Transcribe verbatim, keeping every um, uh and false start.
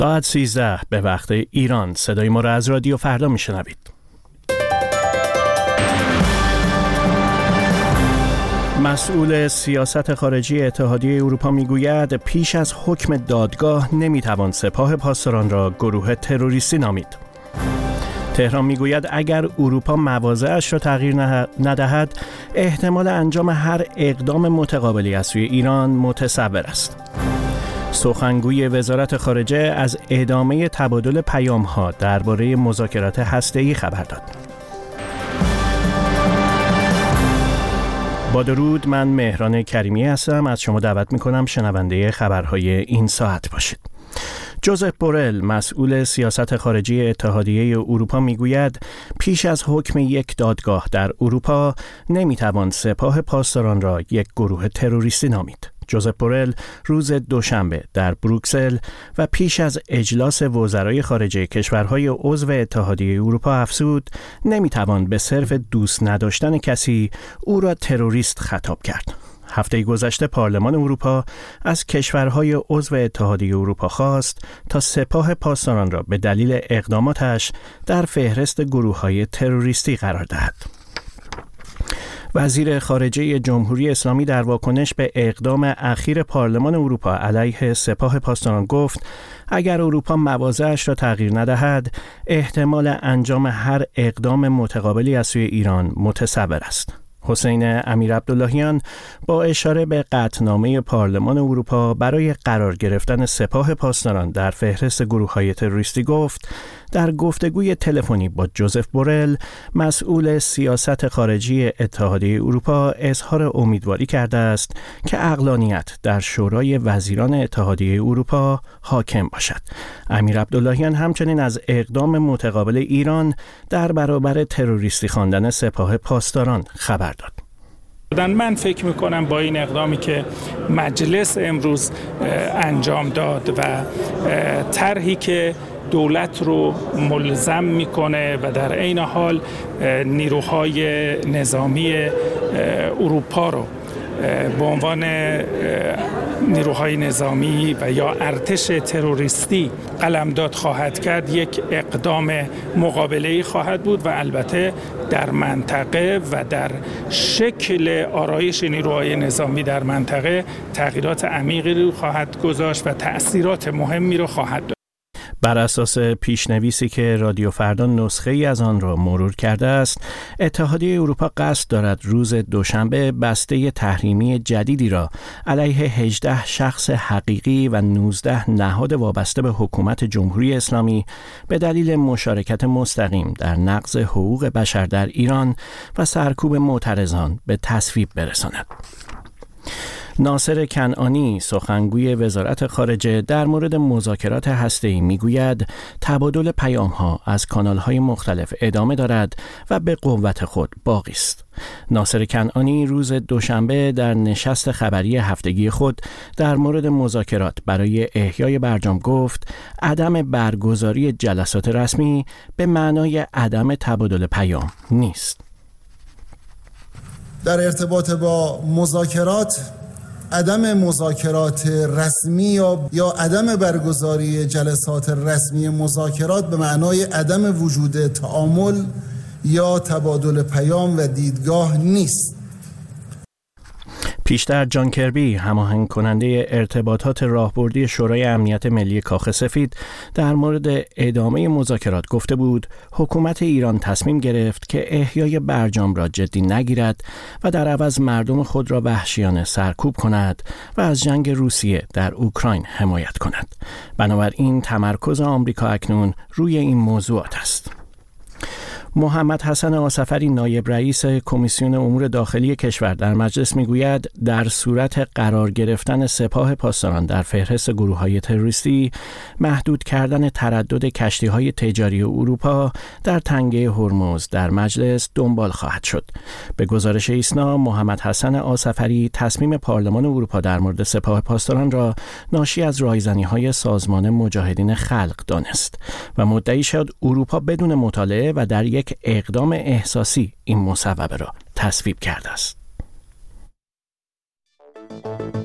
ساعت سیزده به وقت ایران. صدای ما را از رادیو فردا میشنوید. مسئول سیاست خارجی اتحادیه اروپا میگوید پیش از حکم دادگاه نمیتوان سپاه پاسداران را گروه تروریستی نامید. تهران میگوید اگر اروپا مواضعش را تغییر ندهد احتمال انجام هر اقدام متقابلی از سوی ایران متصور است. سخنگوی وزارت خارجه از ادامه تبادل پیام‌ها درباره مذاکرات هسته‌ای خبر داد. با درود، من مهران کریمی هستم. از شما دعوت می‌کنم شنونده خبرهای این ساعت باشید. جوزف بورل، مسئول سیاست خارجی اتحادیه اروپا میگوید پیش از حکم یک دادگاه در اروپا نمیتوان سپاه پاسداران را یک گروه تروریستی نامید. جوزف بورل روز دوشنبه در بروکسل و پیش از اجلاس وزرای خارجه کشورهای عضو اتحادیه اروپا افزود نمیتوان به صرف دوست نداشتن کسی او را تروریست خطاب کرد. هفته گذشته پارلمان اروپا از کشورهای عضو اتحادیه اروپا خواست تا سپاه پاسداران را به دلیل اقداماتش در فهرست گروه‌های تروریستی قرار دهد. وزیر خارجه جمهوری اسلامی در واکنش به اقدام اخیر پارلمان اروپا علیه سپاه پاسداران گفت اگر اروپا مواضعش را تغییر ندهد احتمال انجام هر اقدام متقابلی از سوی ایران متصور است. حسین امیرعبداللهیان با اشاره به قطعنامه پارلمان اروپا برای قرار گرفتن سپاه پاسداران در فهرست گروه‌های تروریستی گفت در گفتگوی تلفنی با جوزف بورل، مسئول سیاست خارجی اتحادیه اروپا اظهار امیدواری کرده است که عقلانیت در شورای وزیران اتحادیه اروپا حاکم باشد. امیرعبداللهیان همچنین از اقدام متقابل ایران در برابر تروریستی خواندن سپاه پاسداران خبر داد. من فکر میکنم با این اقدامی که مجلس امروز انجام داد و طرحی که دولت رو ملزم میکنه و در عین حال نیروهای نظامی اروپا رو به عنوان نیروهای نظامی و یا ارتش تروریستی قلمداد خواهد کرد، یک اقدام مقابله‌ای خواهد بود و البته در منطقه و در شکل آرایش نیروهای نظامی در منطقه تغییرات عمیقی رو خواهد گذاشت و تأثیرات مهمی رو خواهد داشت. بر اساس پیشنویسی که رادیو فردا نسخه ای از آن را مرور کرده است، اتحادیه اروپا قصد دارد روز دوشنبه بسته تحریمی جدیدی را علیه هجده شخص حقیقی و نوزده نهاد وابسته به حکومت جمهوری اسلامی به دلیل مشارکت مستقیم در نقض حقوق بشر در ایران و سرکوب معترضان به تصویب برساند. ناصر کنعانی، سخنگوی وزارت خارجه در مورد مذاکرات هسته‌ای میگوید تبادل پیام‌ها از کانال‌های مختلف ادامه دارد و به قوت خود باقی است. ناصر کنعانی روز دوشنبه در نشست خبری هفتگی خود در مورد مذاکرات برای احیای برجام گفت عدم برگزاری جلسات رسمی به معنای عدم تبادل پیام نیست. در ارتباط با مذاکرات، عدم مذاکرات رسمی یا یا عدم برگزاری جلسات رسمی مذاکرات به معنای عدم وجود تعامل یا تبادل پیام و دیدگاه نیست. پیشتر جان کربی، هماهنگ کننده ارتباطات راهبردی شورای امنیت ملی کاخ سفید، در مورد ادامه مذاکرات گفته بود حکومت ایران تصمیم گرفت که احیای برجام را جدی نگیرد و در عوض مردم خود را وحشیانه سرکوب کند و از جنگ روسیه در اوکراین حمایت کند. بنابراین تمرکز آمریکا اکنون روی این موضوعات است. محمد حسن آصفری، نایب رئیس کمیسیون امور داخلی کشور، در مجلس میگوید در صورت قرار گرفتن سپاه پاسداران در فهرست گروه‌های تروریستی، محدود کردن تردد کشتی‌های تجاری اروپا در تنگه هرمز در مجلس دنبال خواهد شد. به گزارش ایسنا، محمد حسن آصفری تصمیم پارلمان اروپا در مورد سپاه پاسداران را ناشی از رایزنی‌های سازمان مجاهدین خلق دانست و مدعی شد اروپا بدون مطالعه و در یک اقدام احساسی این مصوبه را تصویب کرده است.